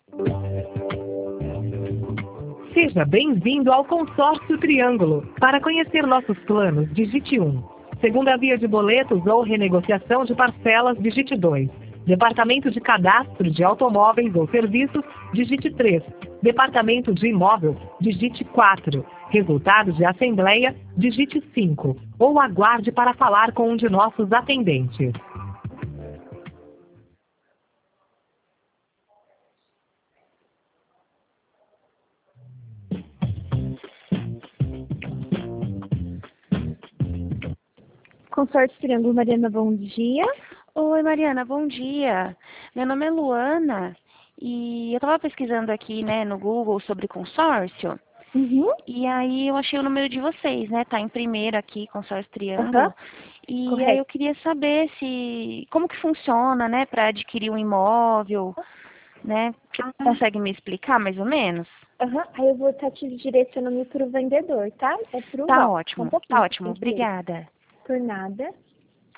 Seja bem-vindo ao Consórcio Triângulo. Para conhecer nossos planos, digite 1. Segunda via de boletos ou renegociação de parcelas, digite 2. Departamento de Cadastro de Automóveis ou Serviços, digite 3. Departamento de Imóvel, digite 4. Resultado de Assembleia, digite 5. Ou aguarde para falar com um de nossos atendentes. Consórcio Triângulo, Mariana, bom dia. Oi, Mariana, bom dia. Meu nome é Luana e eu estava pesquisando aqui, né, no Google sobre consórcio. E aí eu achei o número de vocês, né? Tá em primeiro aqui, Consórcio Triângulo. E Correto. aí eu queria saber como que funciona, né, para adquirir um imóvel, né? Você consegue me explicar mais ou menos? Aí eu vou estar te direcionando para o vendedor, tá? É pro Tá Val. ótimo, Um pouquinho, tá ótimo. tem que ler. Obrigada. Por nada.